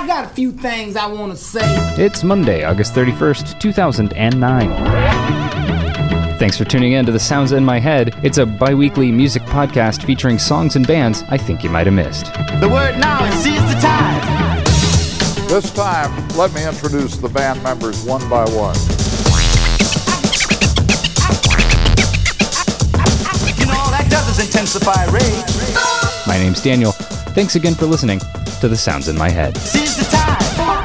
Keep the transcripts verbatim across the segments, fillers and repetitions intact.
I got a few things I want to say. It's Monday, August thirty-first, two thousand nine. Thanks for tuning in to The Sounds in My Head. It's a bi-weekly music podcast featuring songs and bands I think you might have missed. The word now is seize the time. This time, let me introduce the band members one by one. You know, all that does is intensify rage. My name's Daniel. Thanks again for listening to The Sounds in My Head. Seize the time.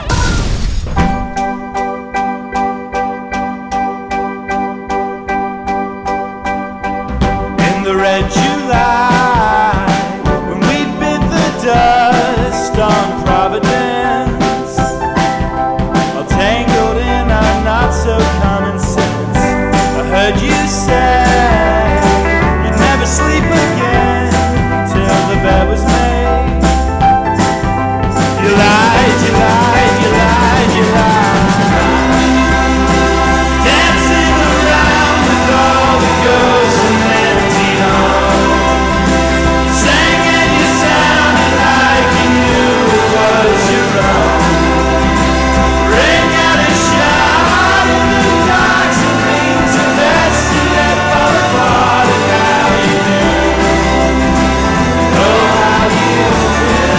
In the red July, when we bit the dust on Providence, all tangled in our not so common sense, I heard you say you'd never sleep again till the bed was made. You lied, you lied, you lied, you lied. Dancing around with all the ghosts and empty homes, sang and you sounded like you knew it was your own. Ring out a shot in the dark, some things are best to let fall apart, and how you knew, oh how you knew.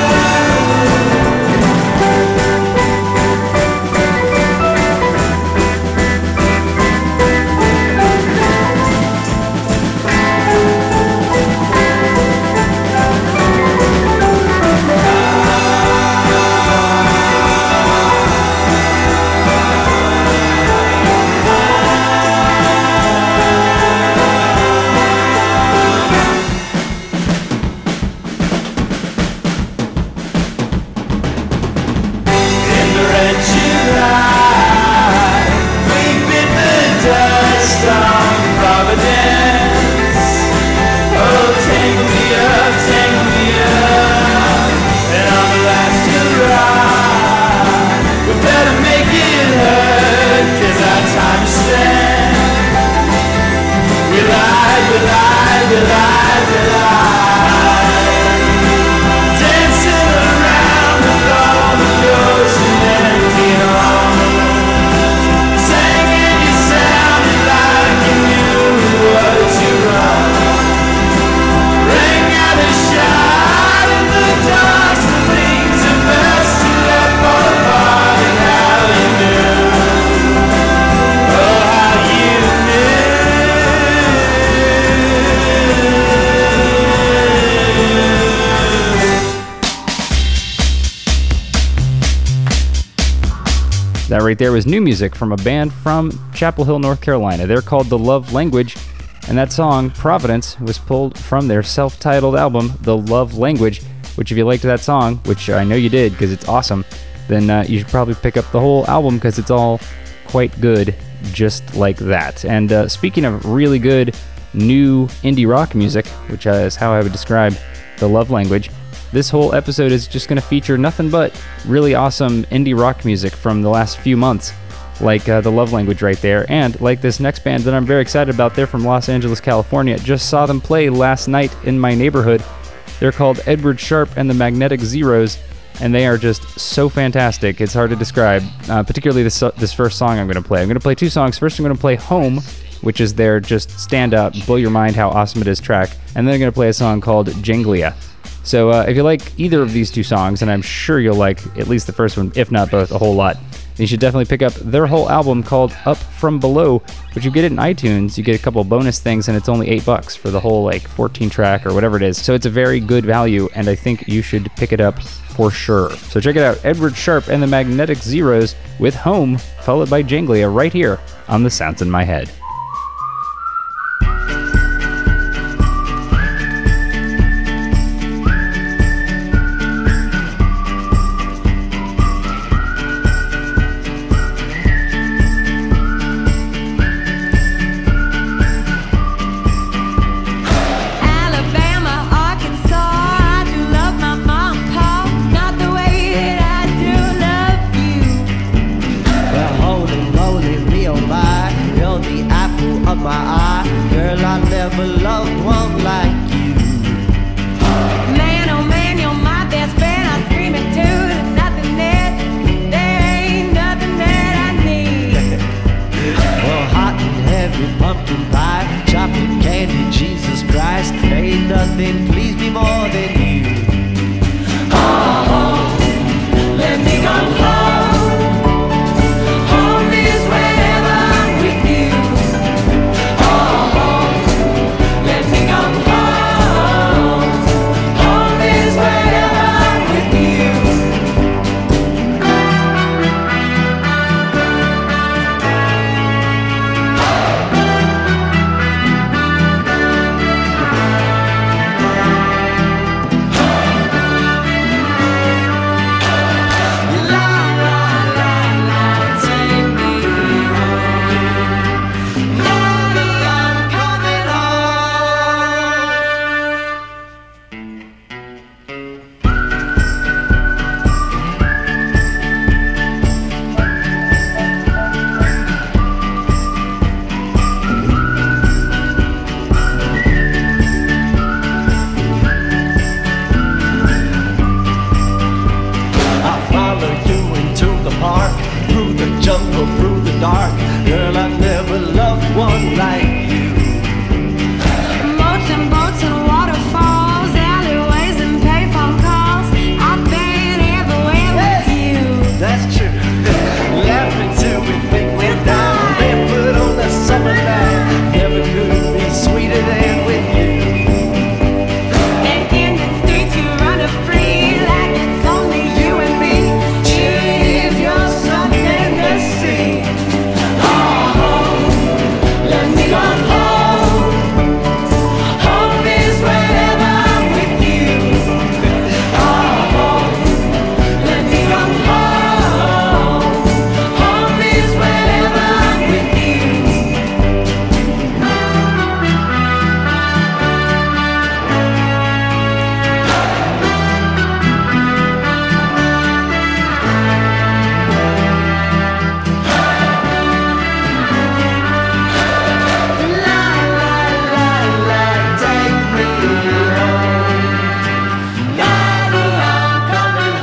That right there was new music from a band from Chapel Hill, North Carolina. They're called The Love Language, and that song, Providence, was pulled from their self-titled album, The Love Language, which if you liked that song, which I know you did because it's awesome, then uh, you should probably pick up the whole album because it's all quite good just like that. And uh, speaking of really good new indie rock music, which uh, is how I would describe The Love Language, this whole episode is just going to feature nothing but really awesome indie rock music from the last few months, like uh, The Love Language right there, and like this next band that I'm very excited about. They're from Los Angeles, California. Just saw them play last night in my neighborhood. They're called Edward Sharpe and the Magnetic Zeros, and they are just so fantastic. It's hard to describe, uh, particularly this, this first song I'm going to play. I'm going to play two songs. First, I'm going to play Home, which is their just stand up, blow your mind how awesome it is track, and then I'm going to play a song called Janglia. So uh, if you like either of these two songs, and I'm sure you'll like at least the first one, if not both, a whole lot, you should definitely pick up their whole album called Up From Below, which you get it in iTunes. You get a couple bonus things, and it's only eight bucks for the whole like fourteen track or whatever it is. So it's a very good value, and I think you should pick it up for sure. So check it out, Edward Sharpe and the Magnetic Zeros with Home, followed by Janglia right here on The Sounds in My Head. Holy moly, real life, you're the dark. Girl, I never loved one like you. Boats and boats and waterfalls, alleyways and payphone calls. I've been everywhere with you. That's true. Laughing till we think we're down, barefoot on the summer night. Never could be sweeter than with you. And in the streets you run a free like it's only you and me. Cheers, your sun in the sea. Oh, let me go home. Home is wherever I'm with you. Oh, let me go home. Home is wherever I'm with you. La la la la, take me home. Daddy, I'm coming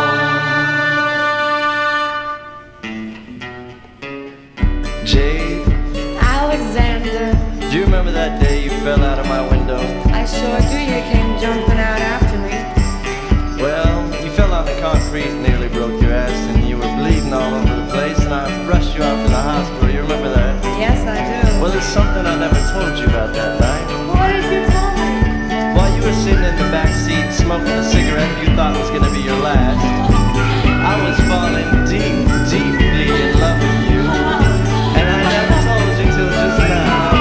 home. Jade, Alexander, do you remember that day you fell out of my window? I sure do. You came jumping out after me. Well, you fell on the concrete, nearly broke your ass, and you were bleeding all over the place, and I rushed you out to the hospital. You remember that? Yes, I do. Well, there's something I never told you about that night. What did you tell me? While you were sitting in the back seat smoking a cigarette you thought was going to be your last, I was falling deep, deeply in love with you. And I never told you till just now.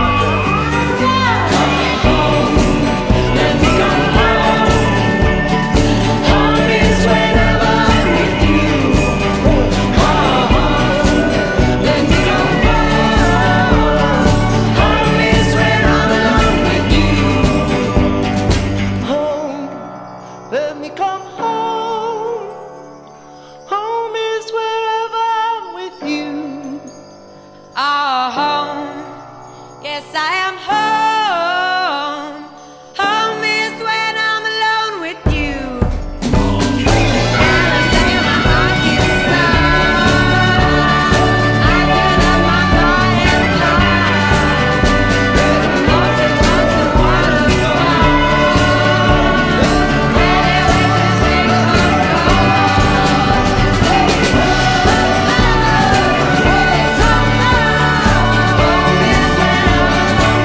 Let me go home. Home is wherever I'm with you. Oh, let me go home. Home is where I'm alone with you. Home, let me come home. Home is wherever I'm with you. Oh, home. Yes, I am home. Home is when I'm alone with you. Alabama, I get sun. I get up my heart and climb. Boats and boats and waterfalls. Alleyways and payphone calls.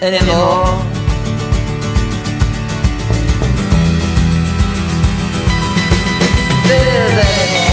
anymore. There's anymore.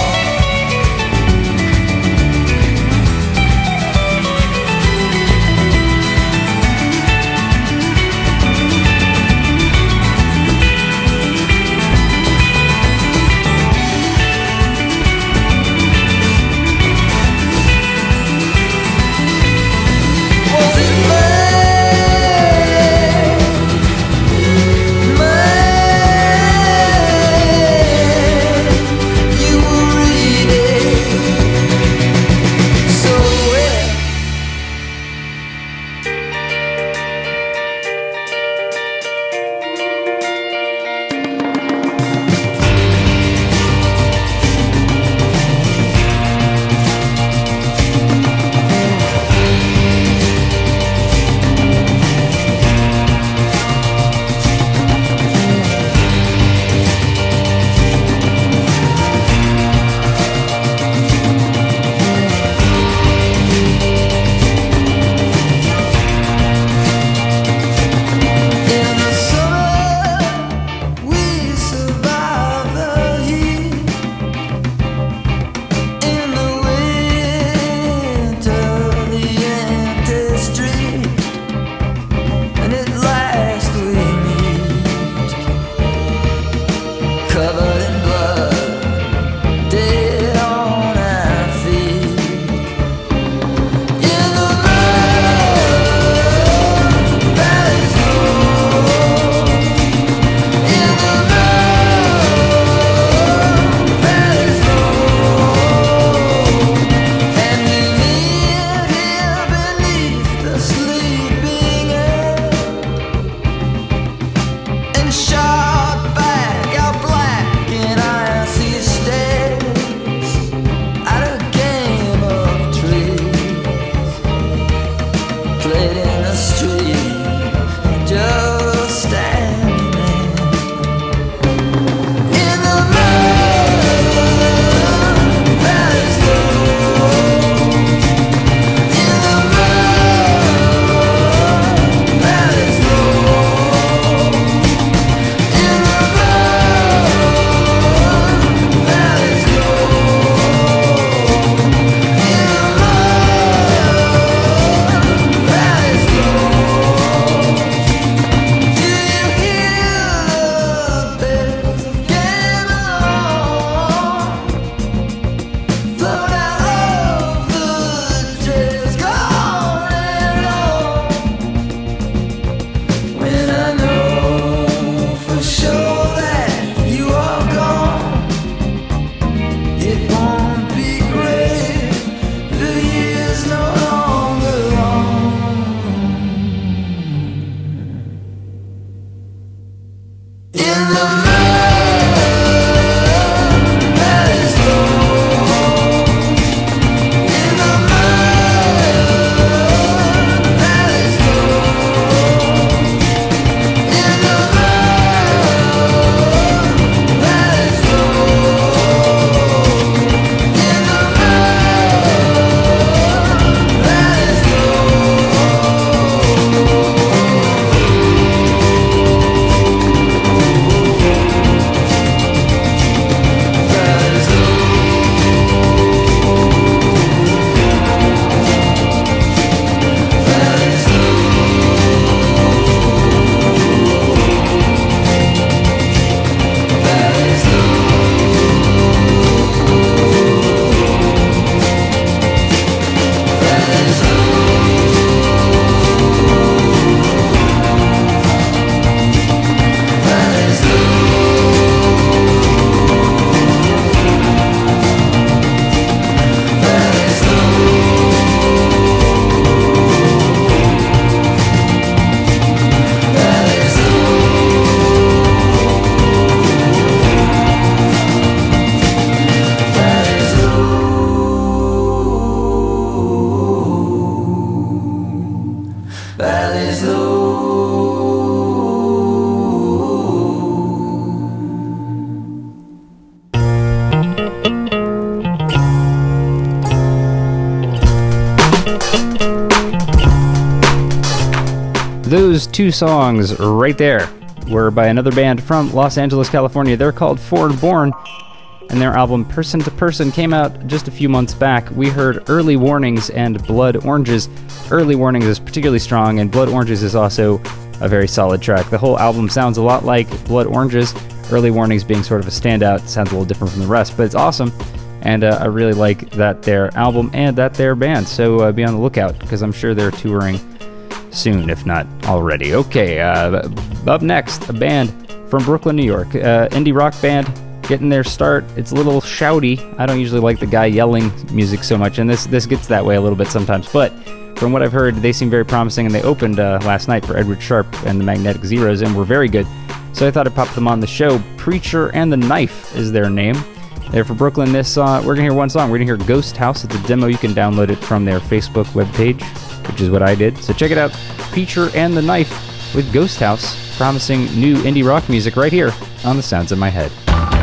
those two songs right there were by another band from Los Angeles, California. They're called Foreign Born, and their album Person to Person came out just a few months back. We heard Early Warnings and Blood Oranges. Early Warnings is particularly strong, and Blood Oranges is also a very solid track. The whole album sounds a lot like Blood Oranges, Early Warnings being sort of a standout. It sounds a little different from the rest, but it's awesome, and uh, I really like that their album and that their band, so uh, be on the lookout, because I'm sure they're touring soon, if not already. Okay, uh, up next, a band from Brooklyn, New York, uh, indie rock band, getting their start. It's a little shouty. I don't usually like the guy yelling music so much, and this this gets that way a little bit sometimes, but from what I've heard, they seem very promising, and they opened uh, last night for Edward Sharpe and the Magnetic Zeros, and were very good, so I thought I'd pop them on the show. Preacher and the Knife is their name. They're from Brooklyn. This uh, we're gonna hear one song. We're gonna hear Ghost House. It's a demo. You can download it from their Facebook webpage, which is what I did, so check it out. Preacher and the Knife with Ghost House, promising new indie rock music right here on The Sounds in My Head.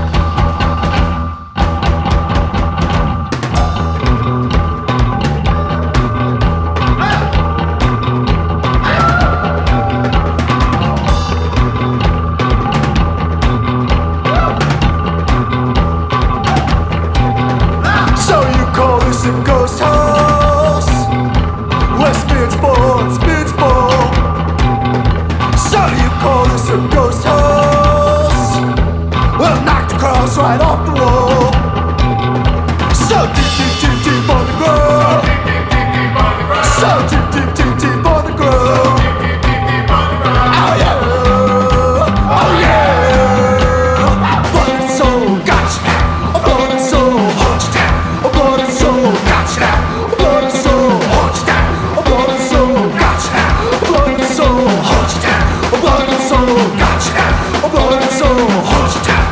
Right off the wall, so deep, deep, deep, deep on the ground, so deep, deep, deep, deep on the ground. Oh yeah, oh yeah. Blood and soul, got you now. Blood and soul, hold you down. Blood and soul, got you now. Blood and soul, hold you down. Blood and soul, got you now. Blood and soul, hold you down. Blood and soul, got you now. Blood and soul, hold you down.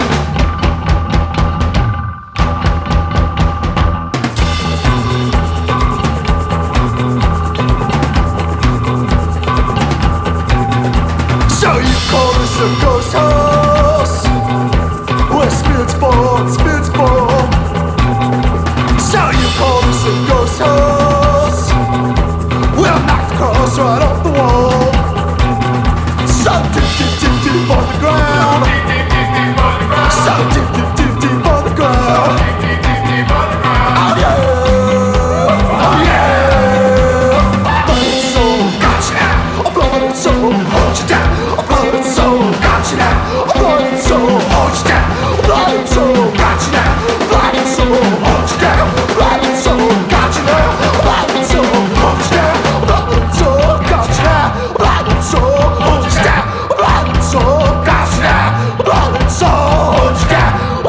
A ghost house where spirits born, spirits born. So you call this a ghost house? We'll knock the cross right off the wall. So deep, deep, deep, deep on the ground. So deep, deep, deep, deep on the ground. Oh yeah, oh yeah. Blood and soul, got you now. Blood and soul, hold you down. Blood and soul, got you now. Blood and soul, hold you down. Blood and soul, got you now. Blood and soul, hold you down. Blood and soul, got you now. Blood and soul, hold you down. Blood and soul, got you now. Blood and soul, hold you down. Blood and soul, got you now. Blood and soul, hold you down.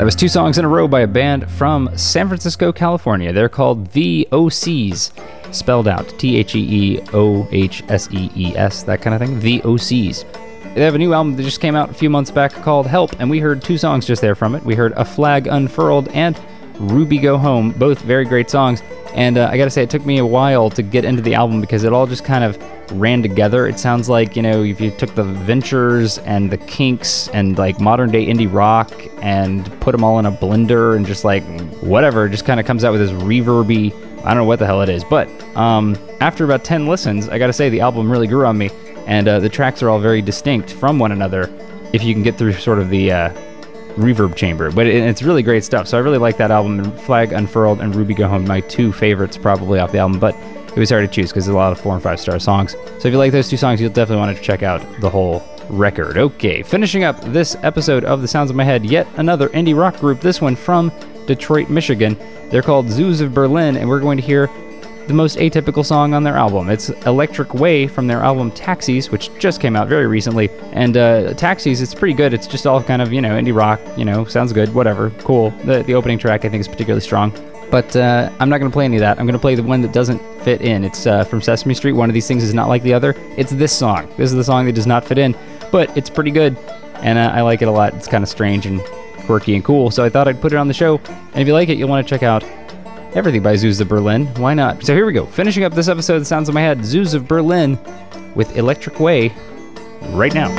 That was two songs in a row by a band from San Francisco, California. They're called The O Cs, spelled out T H E E O H S E E S, that kind of thing. The O Cs. They have a new album that just came out a few months back called Help, and we heard two songs just there from it. We heard A Flag Unfurled and Ruby Go Home, both very great songs. And uh, I gotta say, it took me a while to get into the album because it all just kind of ran together. It sounds like, you know, if you took the Ventures and the Kinks and like modern day indie rock and put them all in a blender and just like whatever, it just kind of comes out with this reverby, I don't know what the hell it is. But um, after about ten listens, I gotta say the album really grew on me, and uh, the tracks are all very distinct from one another if you can get through sort of the uh, reverb chamber, but it, it's really great stuff. So I really like that album, and Flag Unfurled and Ruby Go Home, my two favorites probably off the album, but it was hard to choose because there's a lot of four and five star songs. So if you like those two songs, you'll definitely want to check out the whole record. Okay, finishing up this episode of The Sounds of My Head, yet another indie rock group, this one from Detroit, Michigan. They're called Zoos of Berlin, and we're going to hear the most atypical song on their album. It's Electric Way from their album Taxis, which just came out very recently. And uh, Taxis, it's pretty good. It's just all kind of, you know, indie rock, you know, sounds good, whatever, cool. The, the opening track, I think, is particularly strong. But uh, I'm not going to play any of that. I'm going to play the one that doesn't fit in. It's uh, from Sesame Street. One of these things is not like the other. It's this song. This is the song that does not fit in, but it's pretty good, and uh, I like it a lot. It's kind of strange and quirky and cool, so I thought I'd put it on the show. And if you like it, you'll want to check out everything by Zoos of Berlin. Why not? So here we go. Finishing up this episode of The Sounds of My Head, Zoos of Berlin with Electric Way right now.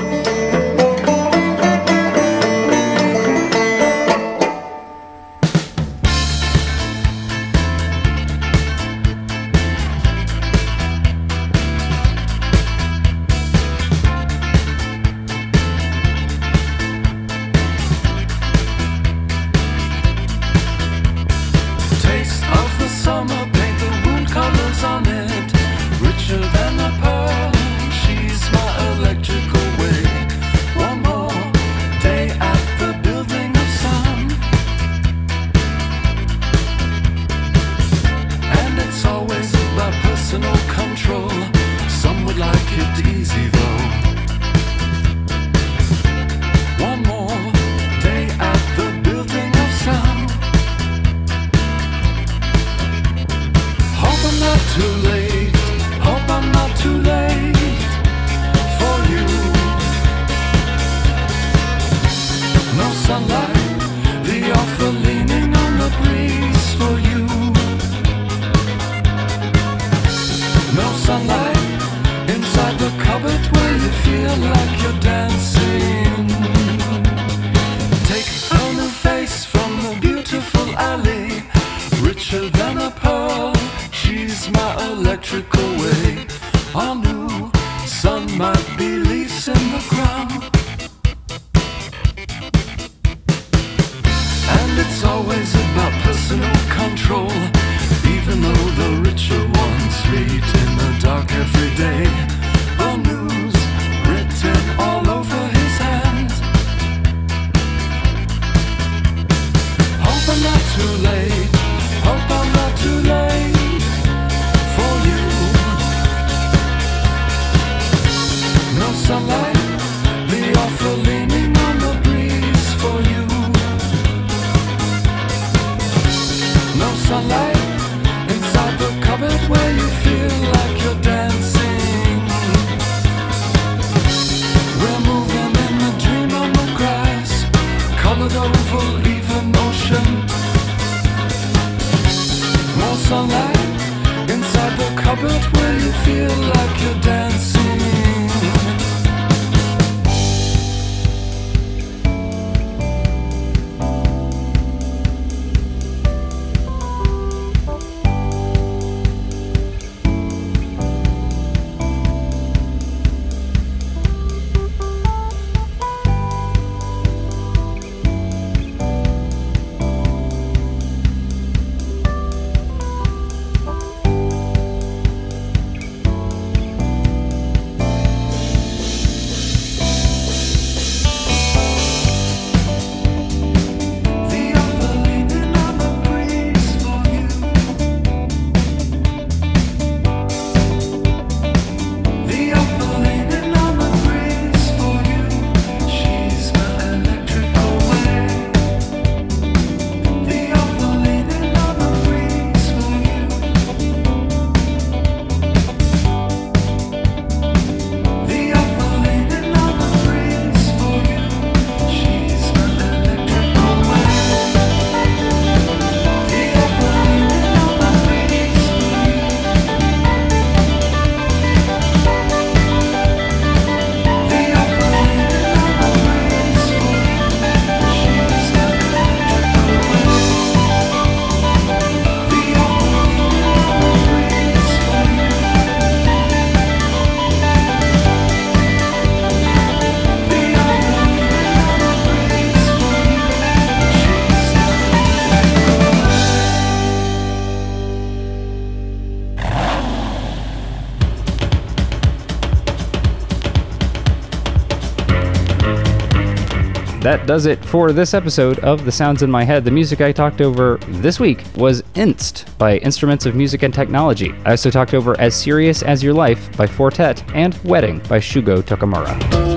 that does it for this episode of The Sounds in My Head. The music I talked over this week was Inst by Instruments of Music and Technology. I also talked over As Serious as Your Life by Fortet and Wedding by Shugo Tokamura.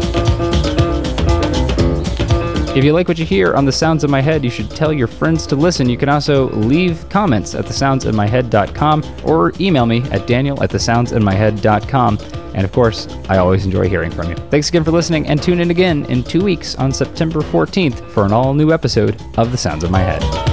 If you like what you hear on The Sounds in My Head, you should tell your friends to listen. You can also leave comments at the sounds in my head dot com or email me at daniel at the sounds in my head dot com. And of course, I always enjoy hearing from you. Thanks again for listening, and tune in again in two weeks on September fourteenth for an all-new episode of The Sounds in My Head.